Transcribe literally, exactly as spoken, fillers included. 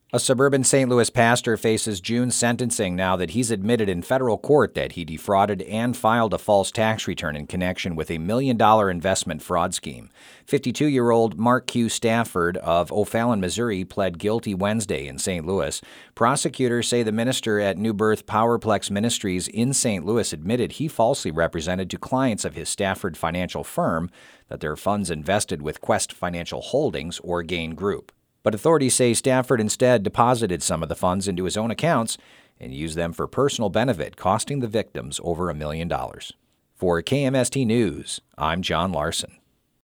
A suburban Saint Louis pastor faces June sentencing now that he's admitted in federal court that he defrauded and filed a false tax return in connection with a million-dollar investment fraud scheme. fifty-two-year-old Mark Q. Stafford of O'Fallon, Missouri, pled guilty Wednesday in Saint Louis. Prosecutors say the minister at New Birth Powerplex Ministries in Saint Louis admitted he falsely represented to clients of his Stafford financial firm that their funds invested with Quest Financial Holdings or Gain Group. But authorities say Stafford instead deposited some of the funds into his own accounts and used them for personal benefit, costing the victims over a million dollars. For K M S T News, I'm John Larson.